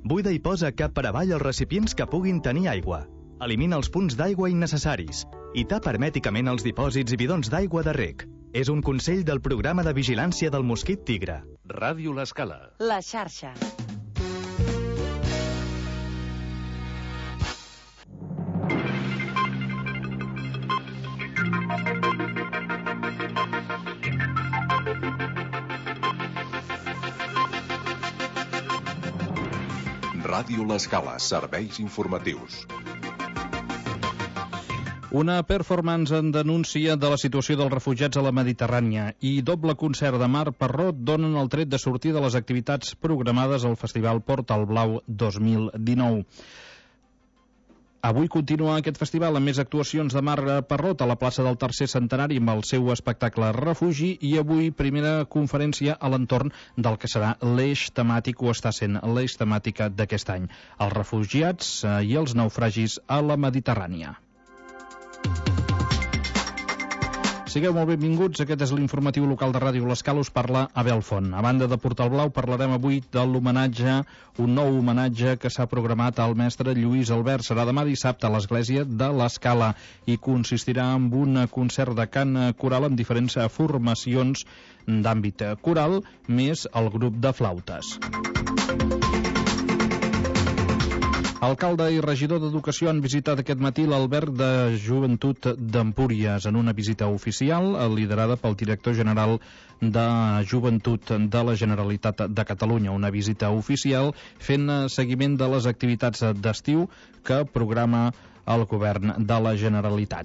Buida i posa cap per avall els recipients que puguin tenir aigua. Elimina els punts d'aigua innecessaris i tapa hermèticament els dipòsits i bidons d'aigua de reg. És un consell del programa de vigilància del mosquit tigre. Ràdio L'Escala. La xarxa. Ràdio L'Escala, serveis informatius. Una performance en denúncia de la situació dels refugiats a la Mediterrània i doble concert de Marc Parrot donen el tret de sortir de les activitats programades al Festival Portal Blau 2019. Avui continua aquest festival amb més actuacions de Marc Parrot a la plaça del Tercer Centenari amb el seu espectacle Refugi, i avui primera conferència a l'entorn del que serà l'eix temàtic, o està sent l'eix temàtica d'aquest any, els refugiats i els naufragis a la Mediterrània. Sigueu molt benvinguts, aquest és l'informatiu local de Ràdio L'Escala, us parla Abel Font. A banda de Portal Blau, parlarem avui de l'homenatge, un nou homenatge que s'ha programat al mestre Lluís Albert. Serà demà dissabte a l'Església de l'Escala i consistirà en un concert de cant coral amb diferents formacions d'àmbit coral, més el grup de flautes. Alcalde i regidor d'Educació han visitat aquest matí l'alberg de Joventut d'Empúries en una visita oficial liderada pel director general de Joventut de la Generalitat de Catalunya. Una visita oficial fent seguiment de les activitats d'estiu que programa el govern de la Generalitat.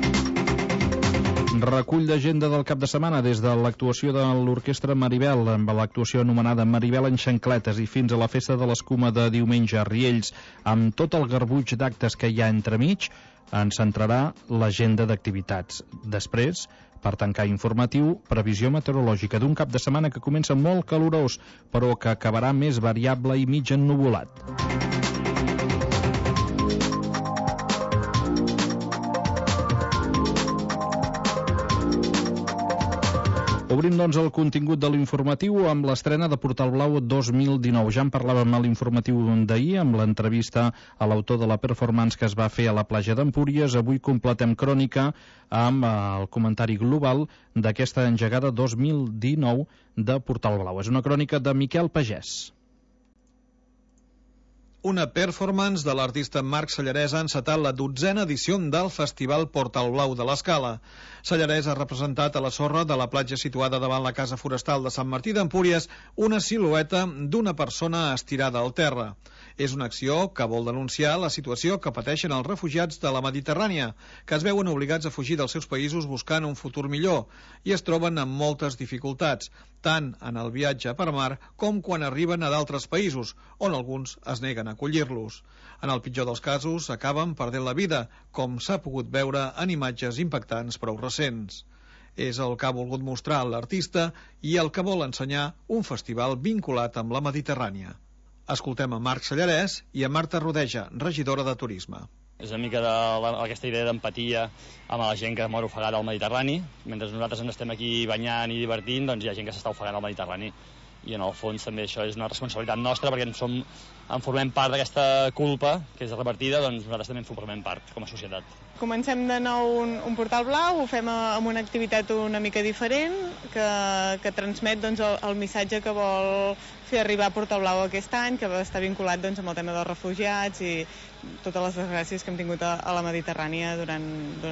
Recull d'agenda del cap de setmana des de l'actuació de l'Orquestra Maribel, amb l'actuació anomenada Maribel en xancletes, i fins a la festa de l'escuma de diumenge a Riells. Amb tot el garbuix d'actes que hi ha entremig, ens centrarà l'agenda d'activitats. Després, per tancar informatiu, previsió meteorològica d'un cap de setmana que comença molt calorós, però que acabarà més variable i mig ennuvolat. Obrim, doncs, el contingut de l'informatiu amb l'estrena de Portal Blau 2019. Ja en parlàvem a l'informatiu d'ahir amb l'entrevista a l'autor de la performance que es va fer a la platja d'Empúries. Avui completem crònica amb el comentari global d'aquesta engegada 2019 de Portal Blau. És una crònica de Miquel Pagès. Una performance de l'artista Marc Sallarès ha encetat la 12a edició del Festival Portal Blau de l'Escala. Sallarès ha representat a la sorra de la platja situada davant la Casa Forestal de Sant Martí d'Empúries una silueta d'una persona estirada al terra. És una acció que vol denunciar la situació que pateixen els refugiats de la Mediterrània, que es veuen obligats a fugir dels seus països buscant un futur millor i es troben amb moltes dificultats, tant en el viatge per mar com quan arriben a d'altres països, on alguns es neguen a acollir-los. En el pitjor dels casos, acaben perdent la vida, com s'ha pogut veure en imatges impactants prou recents. És el que ha volgut mostrar l'artista i el que vol ensenyar un festival vinculat amb la Mediterrània. Escoltem a Marc Sallarès i a Marta Rodeja, regidora de Turisme. És una mica d'aquesta idea d'empatia amb la gent que mor ofegada al Mediterrani. Mentre nosaltres ens estem aquí banyant i divertint, doncs hi ha gent que s'està ofegant al Mediterrani. I en el fons també això és una responsabilitat nostra, perquè en formem part d'aquesta culpa que és repartida, doncs nosaltres també en formem part com a societat. Comencem de nou un Portal Blau, ho fem amb una activitat una mica diferent que transmet doncs, el missatge que vol fer arribar a Portal Blau aquest any, que està vinculat doncs, amb el tema dels refugiats i totes les desgràcies que hem tingut a la Mediterrània durant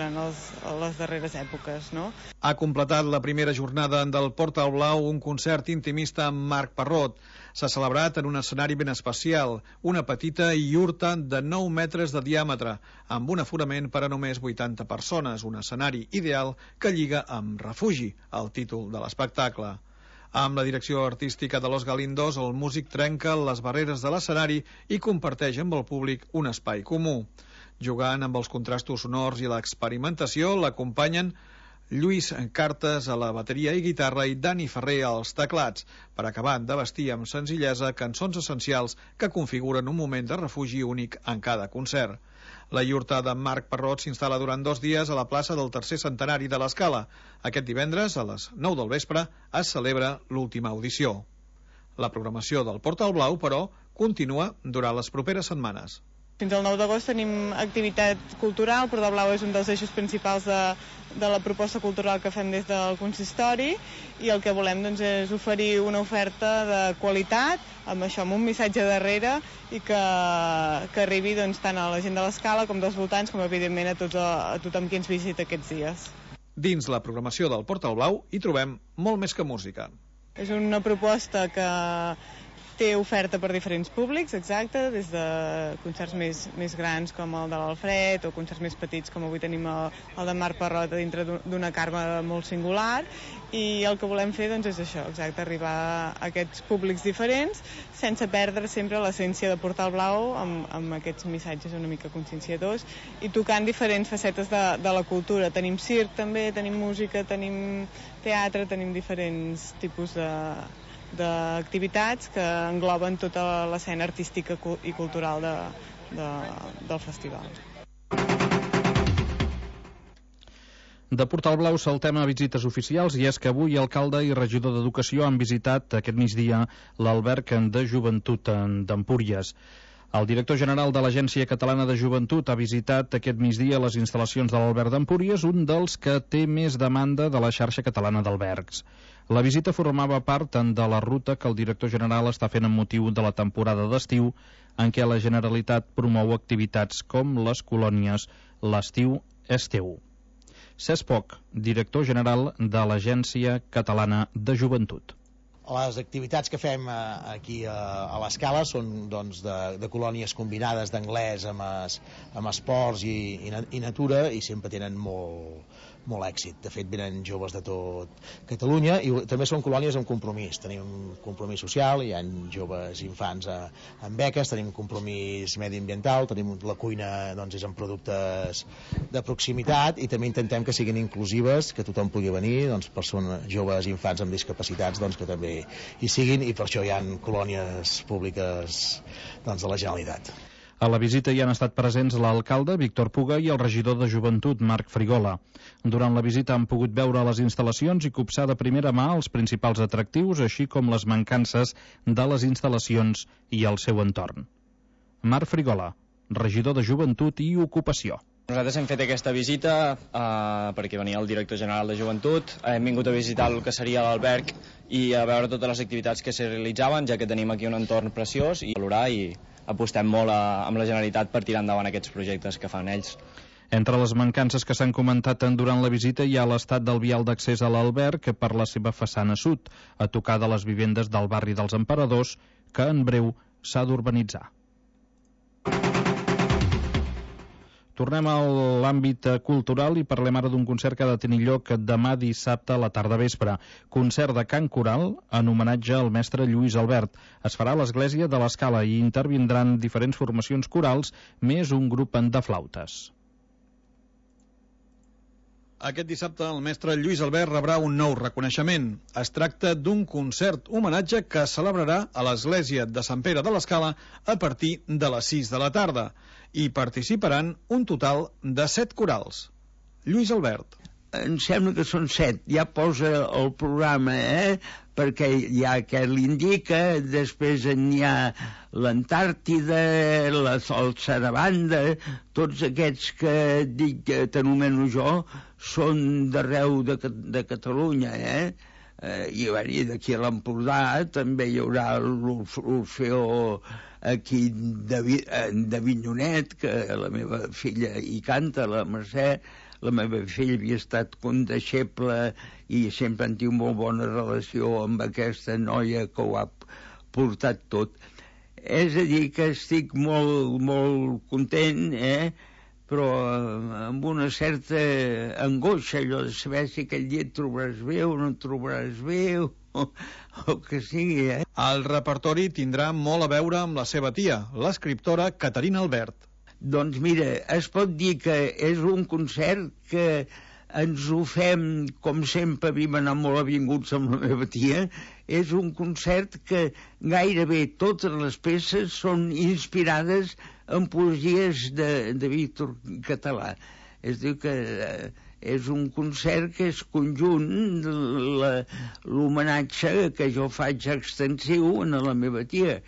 les darreres èpoques, no? Ha completat la primera jornada del Portal Blau un concert intimista amb Marc Parrot. S'ha celebrat en un escenari ben especial, una petita iurta de 9 metres de diàmetre, amb un aforament per a només 80 persones, un escenari ideal que lliga amb Refugi, el títol de l'espectacle. Amb la direcció artística de Los Galindos, el músic trenca les barreres de l'escenari i comparteix amb el públic un espai comú. Jugant amb els contrastos sonors i l'experimentació, l'acompanyen Lluís Cartes a la bateria i guitarra i Dani Ferrer als teclats, per acabar de vestir amb senzillesa cançons essencials que configuren un moment de refugi únic en cada concert. La iurta de Marc Parrot s'instal·la durant 2 dies a la plaça del Tercer Centenari de l'Escala. Aquest divendres, a les 9 del vespre, es celebra l'última audició. La programació del Portal Blau, però, continua durant les properes setmanes. Fins al 9 d'agost tenim activitat cultural. Portal Blau és un dels eixos principals de la proposta cultural que fem des del consistori, i el que volem doncs, és oferir una oferta de qualitat, amb això, amb un missatge darrere, i que arribi doncs, tant a la gent de l'Escala com dels voltants, com evidentment a tothom qui ens visita aquests dies. Dins la programació del Portal Blau hi trobem molt més que música. És una proposta que té oferta per diferents públics, exacte, des de concerts més grans com el de l'Alfred, o concerts més petits com avui tenim el de Marc Parrot dintre d'una carme molt singular, i el que volem fer doncs, és això, exacte, arribar a aquests públics diferents sense perdre sempre l'essència de Portal Blau amb aquests missatges una mica conscienciadors i tocant diferents facetes de la cultura. Tenim circ també, tenim música, tenim teatre, tenim diferents tipus d'activitats que engloben tota l'escena artística i cultural del festival. De Portal Blau saltem a visites oficials, i és que avui alcalde i regidor d'Educació han visitat aquest migdia l'alberg de joventut d'Empúries. El director general de l'Agència Catalana de Joventut ha visitat aquest migdia les instal·lacions de l'alberg d'Empúries, un dels que té més demanda de la xarxa catalana d'albergs. La visita formava part de la ruta que el director general està fent amb motiu de la temporada d'estiu, en què la Generalitat promou activitats com les colònies L'estiu és teu. Cesc Poch, director general de l'Agència Catalana de Joventut. Les activitats que fem aquí a l'Escala són doncs, de colònies combinades d'anglès amb esports i natura, i sempre tenen molt èxit. De fet, venen joves de tot Catalunya, i també són colònies amb compromís. Tenim un compromís social, hi ha joves infants amb beques, tenim compromís mediambiental, tenim la cuina doncs, és amb productes de proximitat, i també intentem que siguin inclusives, que tothom pugui venir, doncs, persones, joves i infants amb discapacitats, doncs, que també hi siguin, i per això hi ha colònies públiques doncs, de la Generalitat. A la visita hi han estat presents l'alcalde, Víctor Puga, i el regidor de Joventut, Marc Frigola. Durant la visita han pogut veure les instal·lacions i copsar de primera mà els principals atractius, així com les mancances de les instal·lacions i el seu entorn. Marc Frigola, regidor de Joventut i Ocupació. Nosaltres hem fet aquesta visita perquè venia el director general de Joventut. Hem vingut a visitar el que seria l'alberg i a veure totes les activitats que s'hi realitzaven, ja que tenim aquí un entorn preciós, i valorar, i apostem molt amb la Generalitat per tirar endavant aquests projectes que fan ells. Entre les mancances que s'han comentat durant la visita hi ha l'estat del vial d'accés a l'alberg per la seva façana sud, a tocar de les vivendes del barri dels Emperadors, que en breu s'ha d'urbanitzar. Tornem a l'àmbit cultural i parlem ara d'un concert que ha de tenir lloc demà dissabte a la tarda vespre. Concert de cant coral en homenatge al mestre Lluís Albert. Es farà a l'Església de l'Escala i intervindran diferents formacions corals més un grup de flautes. Aquest dissabte el mestre Lluís Albert rebrà un nou reconeixement. Es tracta d'un concert homenatge que es celebrarà a l'Església de Sant Pere de l'Escala a partir de les 6 de la tarda. Hi participaran un total de 7 corals. Lluís Albert. Em sembla que són 7, ja posa el programa, perquè hi ha que l'indica, després hi ha l'Antàrtida, el Sarabanda, tots aquests que dic que t'anomeno jo, són d'arreu de Catalunya, i d'aquí a l'Empordà també hi haurà l'Orfeó aquí de Vinyonet, que la meva filla hi canta, la Mercè. La meva filla havia estat condeixeble i sempre han tingut molt bona relació amb aquesta noia que ho ha portat tot. És a dir, que estic molt content, però amb una certa angoixa, allò de saber si aquell dia et trobaràs bé o no et trobaràs bé, o que sigui. El repertori tindrà molt a veure amb la seva tia, l'escriptora Caterina Albert. Doncs mira, es pot dir que és un concert que ens ho fem, com sempre havíem anat molt avinguts amb la meva tia, és un concert que gairebé totes les peces són inspirades en poesies de Víctor Català. És a dir, que és un concert que és conjunt, l'homenatge que jo faig extensiu a la meva tia.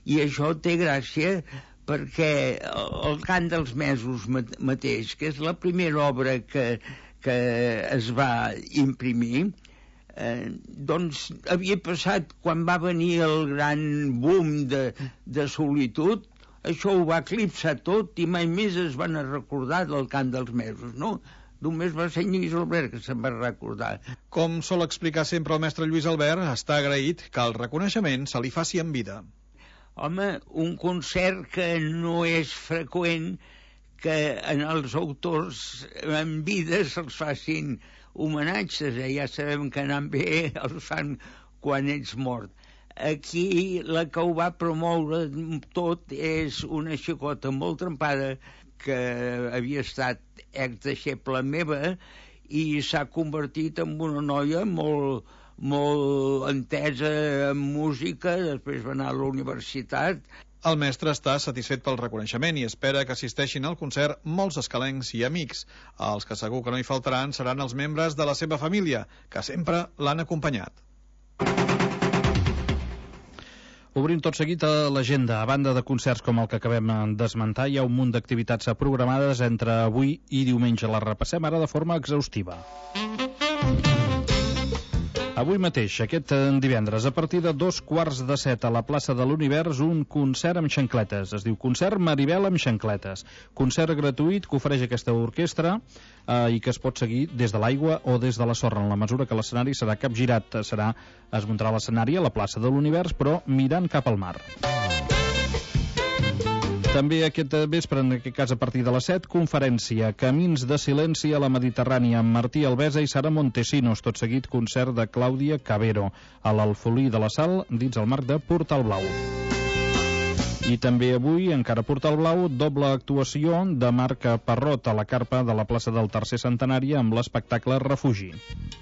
I això té gràcia perquè el Cant dels Mesos mateix, que és la primera obra que es va imprimir, doncs havia passat quan va venir el gran boom de solitud, això ho va eclipsar tot i mai més es van recordar del Cant dels Mesos, no? Només va ser Lluís Albert que se'n va recordar. Com sol explicar sempre el mestre Lluís Albert, està agraït que el reconeixement se li faci en vida. Home, un concert que no és freqüent que en els autors en vida se'ls facin homenatges, ja sabem que anant bé els fan quan ets mort. Aquí la que ho va promoure tot és una xicota molt trempada que havia estat ex-deixeble meva i s'ha convertit en una noia molt entesa en música, després va anar a la universitat. El mestre està satisfet pel reconeixement i espera que assisteixin al concert molts escalencs i amics. Els que segur que no hi faltaran seran els membres de la seva família, que sempre l'han acompanyat. Obrim tot seguit a l'agenda. A banda de concerts com el que acabem d'esmentar, hi ha un munt d'activitats programades entre avui i diumenge. Les repassem ara de forma exhaustiva. Avui mateix, aquest divendres, a partir de 6:45 a la plaça de l'Univers, un concert amb xancletes. Es diu Concert Maribel amb xancletes. Concert gratuït que ofereix aquesta orquestra i que es pot seguir des de l'aigua o des de la sorra, en la mesura que l'escenari serà capgirat. Es muntarà l'escenari a la plaça de l'Univers, però mirant cap al mar. També aquest vespre, en aquest cas a partir de les 7, conferència Camins de silenci a la Mediterrània amb Martí Albesa i Sara Montesinos. Tot seguit, concert de Clàudia Cabero a l'Alfolí de la Sal dins el marc de Portal Blau. I també avui, encara Portal Blau, doble actuació de Marc Parrot a la carpa de la plaça del Tercer Centenari amb l'espectacle Refugi.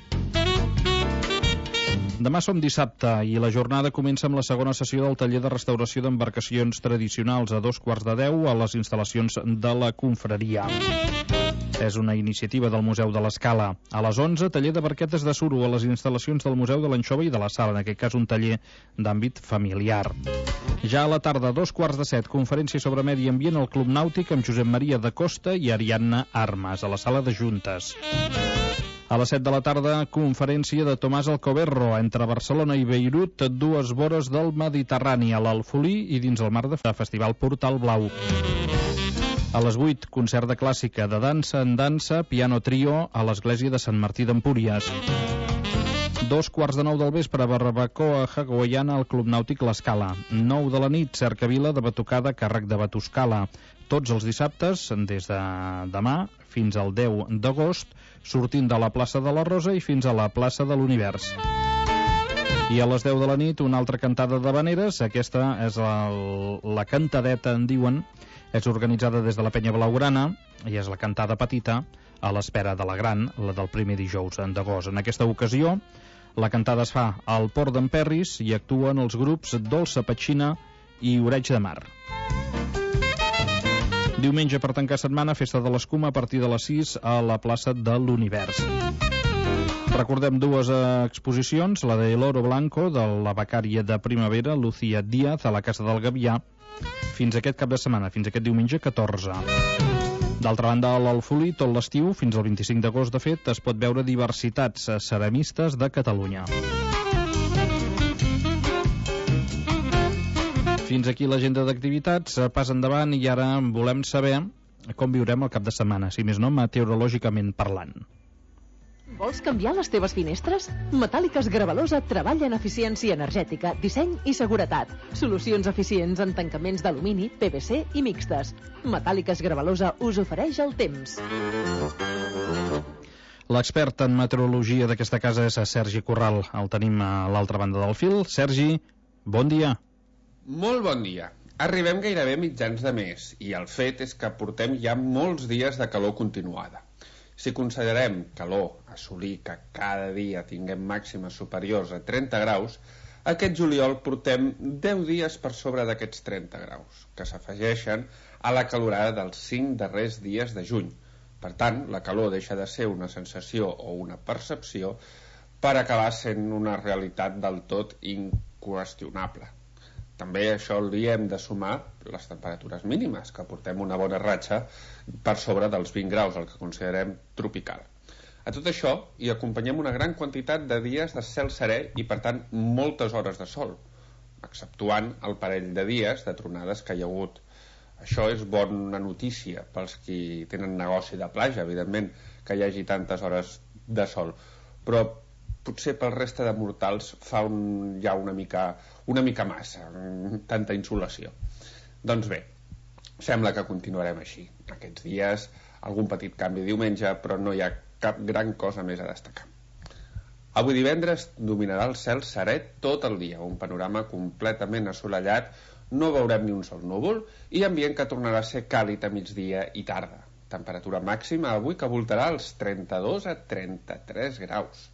Demà som dissabte i la jornada comença amb la segona sessió del taller de restauració d'embarcacions tradicionals a 9:45 a les instal·lacions de la confraria. És una iniciativa del Museu de l'Escala. A les 11, taller de barquetes de suro a les instal·lacions del Museu de l'Anxova i de la Sala, en aquest cas un taller d'àmbit familiar. Ja a la tarda, 6:15, conferència sobre medi ambient al Club Nàutic amb Josep Maria da Costa i Ariadna Armas, a la Sala de Juntes. A les 7 de la tarda, conferència de Tomàs Alcoberro entre Barcelona i Beirut, dues vores del Mediterrani, a l'Alfolí i dins el marc de Festival Portal Blau. A les 8, concert de clàssica de dansa en dansa, piano trio a l'Església de Sant Martí d'Empúries. 9:15 del vespre, barbacoa hawaiana al Club Nàutic l'Escala. 9 de la nit, cercavila de batucada a càrrec de Batuscala. Tots els dissabtes, des de demà fins al 10 d'agost, sortint de la plaça de la Rosa i fins a la plaça de l'Univers. I a les 10 de la nit, una altra cantada d'havaneres. Aquesta és la cantadeta, en diuen. És organitzada des de la Penya Blaugrana i és la cantada petita a l'espera de la gran, la del primer dijous d'agost. En aquesta ocasió, la cantada es fa al Port d'en Perris i actuen els grups Dolça Petxina i Oreig de Mar. Diumenge, per tancar setmana, festa de l'escuma a partir de les 6 a la plaça de l'Univers. Recordem dues exposicions, la de El Oro Blanco, de la becària de primavera, Lucía Díaz, a la Casa del Gavià, fins aquest cap de setmana, fins aquest diumenge 14. D'altra banda, a l'Alfolí, tot l'estiu, fins al 25 d'agost, de fet, es pot veure diversitats ceramistes de Catalunya. Fins aquí l'agenda d'activitats, pas endavant, i ara volem saber com viurem el cap de setmana, si més no, meteorològicament parlant. Vols canviar les teves finestres? Metàl·liques Gravalosa treballa en eficiència energètica, disseny i seguretat. Solucions eficients en tancaments d'alumini, PVC i mixtes. Metàl·liques Gravalosa us ofereix el temps. L'expert en meteorologia d'aquesta casa és Sergi Corral. El tenim a l'altra banda del fil. Sergi, bon dia. Molt bon dia. Arribem gairebé mitjans de mes i el fet és que portem ja molts dies de calor continuada. Si considerem calor, assolir que cada dia tinguem màximes superiors a 30 graus, aquest juliol portem 10 dies per sobre d'aquests 30 graus, que s'afegeixen a la calorada dels 5 darrers dies de juny. Per tant, la calor deixa de ser una sensació o una percepció per acabar sent una realitat del tot inqüestionable. També això li hem de sumar les temperatures mínimes, que portem una bona ratxa per sobre dels 20 graus, el que considerem tropical. A tot això hi acompanyem una gran quantitat de dies de cel serè i, per tant, moltes hores de sol, exceptuant el parell de dies de tronades que hi ha hagut. Això és bona notícia pels qui tenen negoci de platja, evidentment, que hi hagi tantes hores de sol. Però potser pel resta de mortals fa ja una mica massa, tanta insolació. Doncs bé, sembla que continuarem així. Aquests dies, algun petit canvi diumenge, però no hi ha cap gran cosa més a destacar. Avui divendres dominarà el cel serè tot el dia, un panorama completament assolellat, no veurem ni un sol núvol i ambient que tornarà a ser càlid a migdia i tarda. Temperatura màxima avui que voltarà als 32 a 33 graus.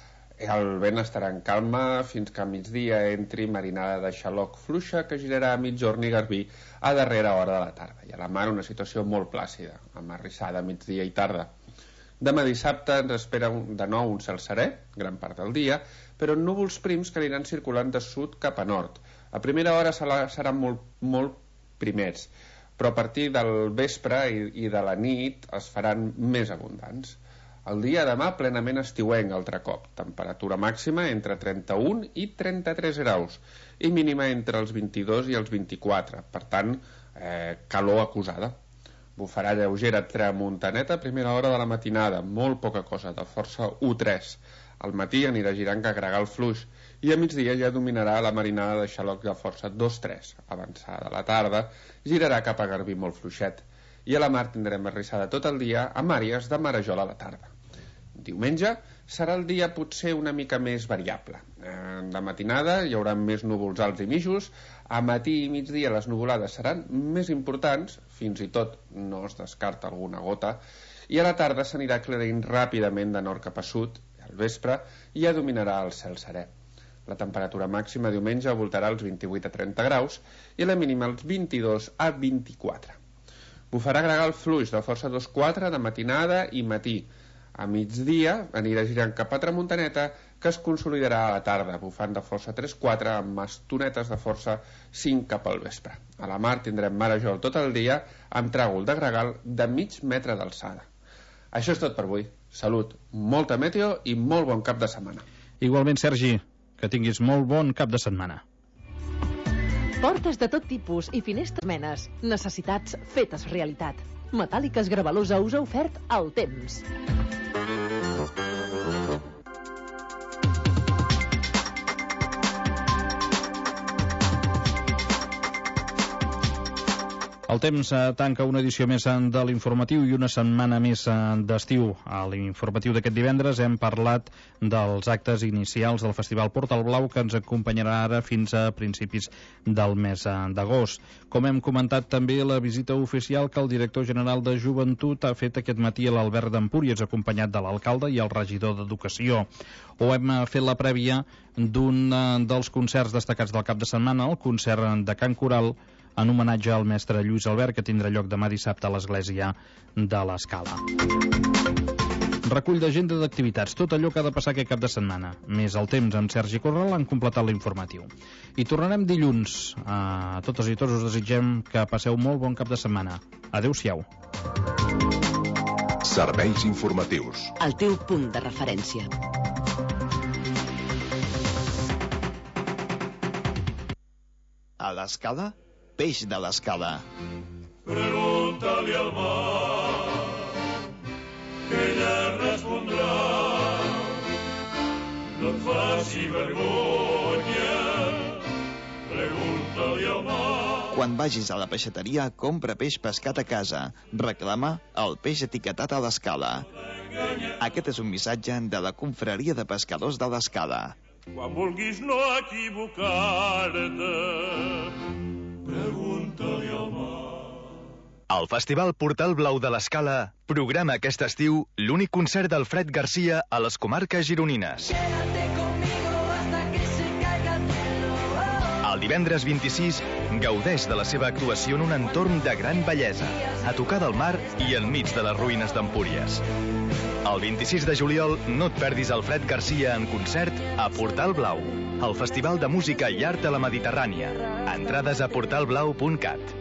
El vent estarà en calma fins que a migdia entri marinada de xaloc fluixa que girarà a migjorn i garbí a darrera hora de la tarda. I a la mar una situació molt plàcida, amb arrissada a migdia i tarda. Demà dissabte ens espera de nou un cel serè, gran part del dia, però amb núvols prims que aniran circulant de sud cap a nord. A primera hora seran molt primers, però a partir del vespre i de la nit es faran més abundants. El dia demà plenament estiuenc altre cop, temperatura màxima entre 31 i 33 graus i mínima entre els 22 i els 24, per tant, calor acusada. Bufarà lleugera tramuntaneta a primera hora de la matinada, molt poca cosa, de força 1-3. Al matí anirà girant que gregal fluix i a migdia ja dominarà la marinada de xaloc de força 2-3. Avançada la tarda, girarà cap a garbí molt fluixet. I a la mar tindrem arrissada tot el dia amb àrees de marejol a la tarda. Diumenge serà el dia potser una mica més variable. De matinada hi haurà més núvols alts i mitjos, a matí i migdia les nuvolades seran més importants, fins i tot no es descarta alguna gota, i a la tarda s'anirà aclarint ràpidament de nord cap a sud, i al vespre ja dominarà el cel serè. La temperatura màxima diumenge voltarà als 28 a 30 graus i la mínima als 22 a 24. Bufarà gregal fluix de força 2-4 de matinada i matí. A migdia anirà girant cap a tramuntaneta que es consolidarà a la tarda, bufant de força 3-4 amb estonetes de força 5 cap al vespre. A la mar tindrem marejol tot el dia amb tràgol de gregal de mig metre d'alçada. Això és tot per avui. Salut, molta meteo i molt bon cap de setmana. Igualment, Sergi, que tinguis molt bon cap de setmana. Portes de tot tipus i finestres menes. Necessitats fetes realitat. Metàl·liques Gravelosa us ha ofert el temps. El temps tanca una edició més de l'informatiu i una setmana més d'estiu. A l'informatiu d'aquest divendres hem parlat dels actes inicials del Festival Portal Blau que ens acompanyarà ara fins a principis del mes d'agost. Com hem comentat també la visita oficial que el director general de Joventut ha fet aquest matí a l'Alberg d'Empúries, acompanyat de l'alcalde i el regidor d'Educació. O hem fet la prèvia d'un dels concerts destacats del cap de setmana, el concert de Cant Coral, en homenatge al mestre Lluís Albert, que tindrà lloc demà dissabte a l'església de l'Escala. Recull d'agenda d'activitats, tot allò que ha de passar aquest cap de setmana. Més el temps amb Sergi Corral han completat l'informatiu. I tornarem dilluns. A totes i tots us desitgem que passeu molt bon cap de setmana. Adéu-siau. Serveis informatius. El teu punt de referència. A l'Escala, peix de l'Escala. Pregunta-li al mar, que ella respondrà. No et faci vergonya, pregunta-li al mar. Quan vagis a la peixateria, compra peix pescat a casa. Reclama el peix etiquetat a l'Escala. Aquest és un missatge de la Confraria de Pescadors de l'Escala. Quan vulguis no equivocar-te, pregunta-li al mar. El Festival Portal Blau de l'Escala programa aquest estiu l'únic concert d'Alfred Garcia a les comarques gironines. El divendres 26 gaudeix de la seva actuació en un entorn de gran bellesa, a tocar del mar i enmig de les ruïnes d'Empúries. El 26 de juliol no et perdis Alfred Garcia en concert a Portal Blau. el Festival de Música i Art a la Mediterrània. Entrades a portalblau.cat.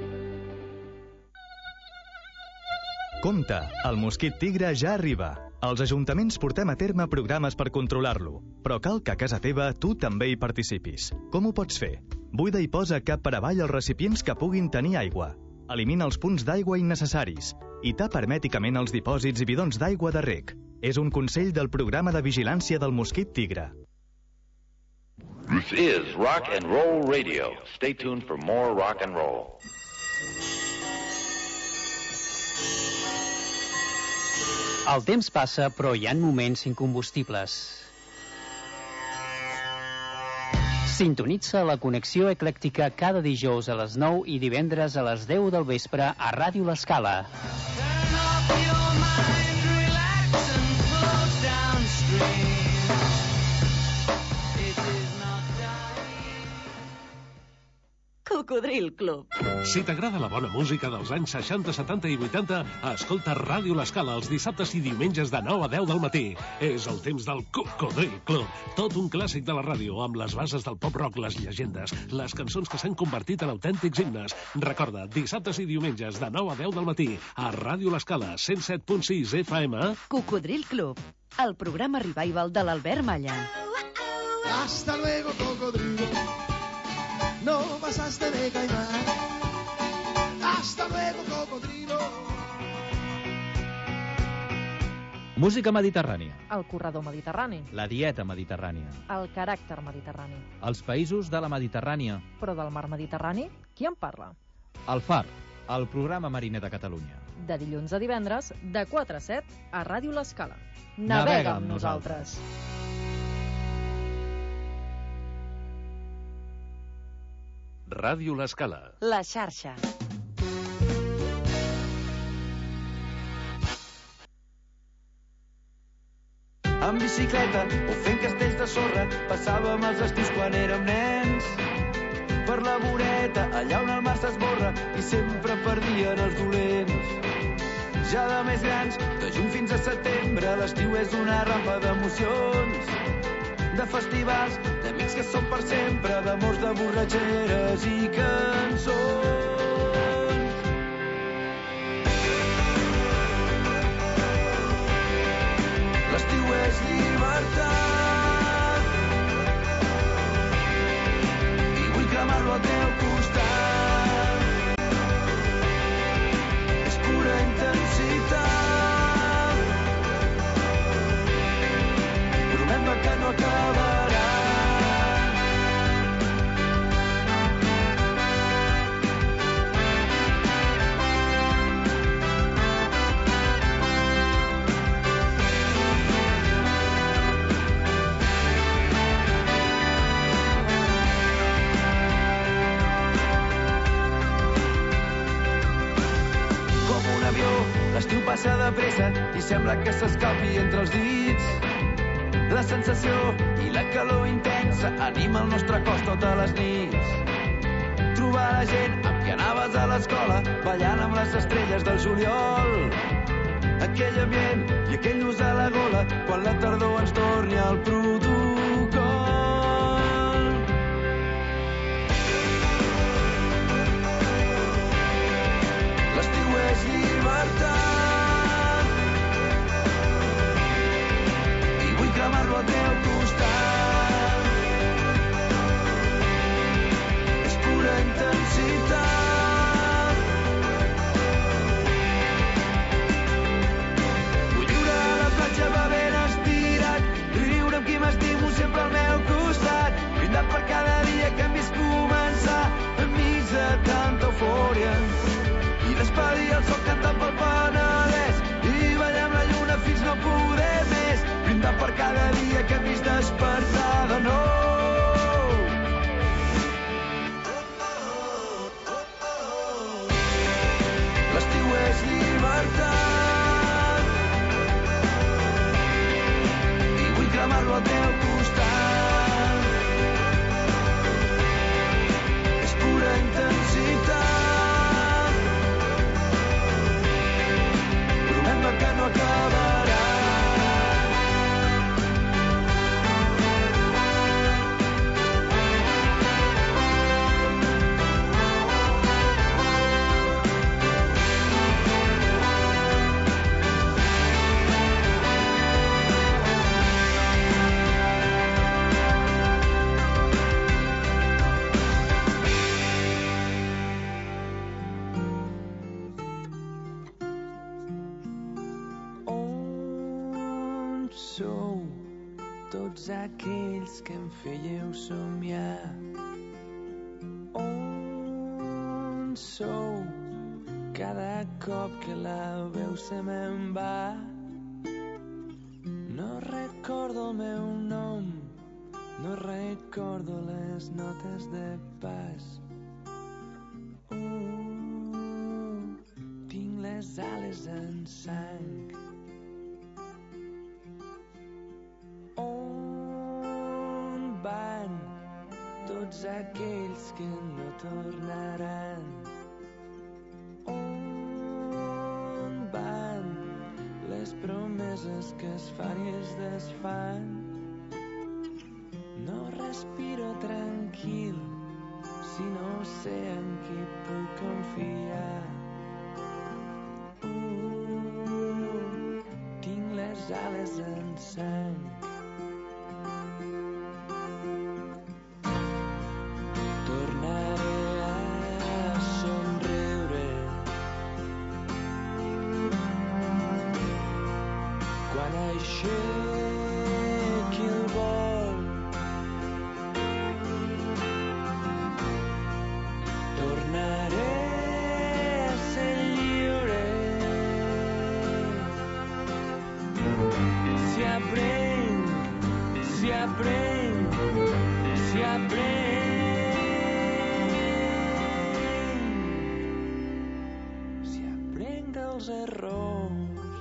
Compte, el mosquit tigre ja arriba. Els ajuntaments portem a terme programes per controlar-lo, però cal que a casa teva tu també hi participis. Com ho pots fer? Buida i posa cap per avall els recipients que puguin tenir aigua. Elimina els punts d'aigua innecessaris i tapa hermèticament els dipòsits i bidons d'aigua de reg. És un consell del programa de vigilància del mosquit tigre. This is Rock and Roll Radio. Stay tuned for more rock and roll. El temps passa, però hi ha moments incombustibles. Sintonitza la connexió eclèctica cada dijous a les 9 i divendres a les 10 del vespre a Ràdio L'Escala. Cocodril Club. Si t'agrada la bona música dels anys 60, 70 i 80, escolta Ràdio L'Escala els dissabtes i diumenges de 9 a 10 del matí. És el temps del Cocodril Club. Tot un clàssic de la ràdio, amb les bases del pop-rock, les llegendes, les cançons que s'han convertit en autèntics himnes. Recorda, dissabtes i diumenges de 9 a 10 del matí, a Ràdio L'Escala, 107.6 FM. Cocodril Club, el programa revival de l'Albert Malla. Hasta luego, cocodrilo. No pasaste de caimán. Hasta luego, cocodrilo. Música mediterrània. El corredor mediterrani. La dieta mediterrània. El caràcter mediterrani. Els països de la Mediterrània. Però del mar Mediterrani, qui en parla? El Far, el programa mariner de Catalunya. De dilluns a divendres, de 4 a 7, a Ràdio L'Escala. Navega amb nosaltres. Ràdio L'Escala. La xarxa. En bicicleta o fent castells de sorra passàvem els estius quan érem nens. Per la voreta, allà on el mar s'esborra i sempre perdien els dolents. Ja de més grans, de juny fins a setembre, l'estiu és una rampa d'emocions. De festivals, d'amics que són per sempre, d'amors, de borratxeres i cançons. L'estiu és llibertat i vull cremar-lo al teu costat. És pura intensitat. Promet-me que no acabarà. Com un avió, l'estiu passa de pressa i sembla que s'escalfi entre els dits. La sensació i la calor intensa anima el nostre cos totes les nits. Trobar la gent amb qui anaves a l'escola, ballant amb les estrelles del juliol. Aquell ambient i aquell nus a la gola, quan la tardor ens torni al protocol. L'estiu és llibertat cremar-lo al teu costat. És pura intensitat. Vull viure a la platja bevent estirat, riure amb qui m'estimo sempre al meu costat, brindar per cada dia que hem vist començar enmig de tanta eufòria i despedir el sol cantant pel Penedès i ballar amb la lluna fins no poder més, brindar per cada dia que hem vist despertar de nou. L'estiu és llibertat i vull cremar-lo al teu costat. És pura intensitat. Promet-me que no acabarà. tots aquells que em fèieu somiar. On sou cada cop que la veu se me'n va? No recordo el meu nom, no recordo les notes de pas. Tinc les ales en sang. On van tots aquells que no tornaran? On van les promeses que es fan i es desfan? No respiro tranquil si no sé en qui puc confiar. Tinc les ales en sang. Aixequi el vol, tornaré a ser lliure. Si aprenc, si aprenc, si aprenc, si aprenc dels errors.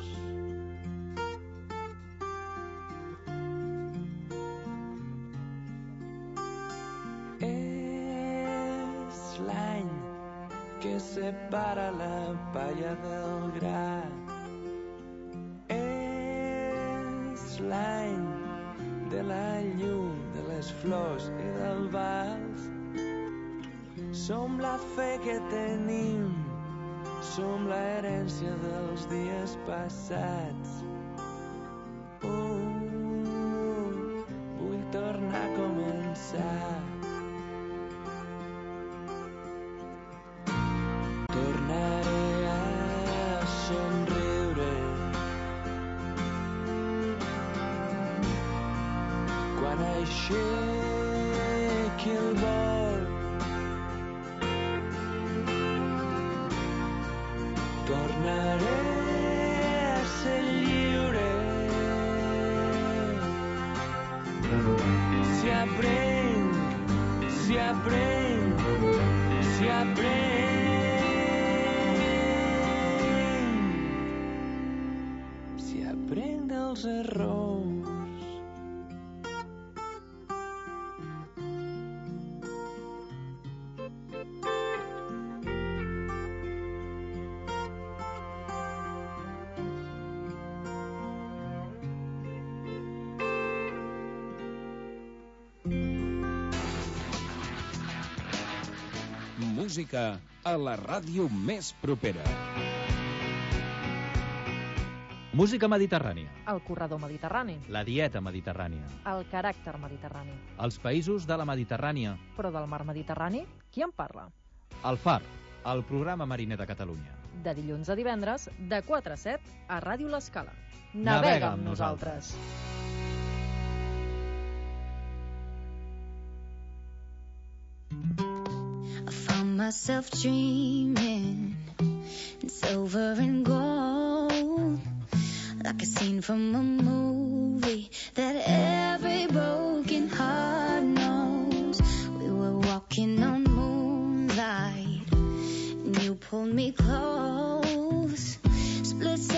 Separa la palla del gra. És l'any de la llum, de les flors i del vals. Som la fe que tenim, som l'herència dels dies passats. Vull tornar a començar. Aixequi el vol, tornaré a ser lliure. Si aprenc, si aprenc, si aprenc, si aprenc dels errors. Música a la ràdio més propera. Música mediterrània. El corredor mediterrani. La dieta mediterrània. El caràcter mediterrani. Els països de la Mediterrània. Però del mar Mediterrani, qui en parla? El Far, el programa mariner de Catalunya. De dilluns a divendres, de 4 a 7, a Ràdio L'Escala. Navega amb nosaltres. Myself dreaming in silver and gold, like a scene from a movie that every broken heart knows. We were walking on moonlight and you pulled me close, split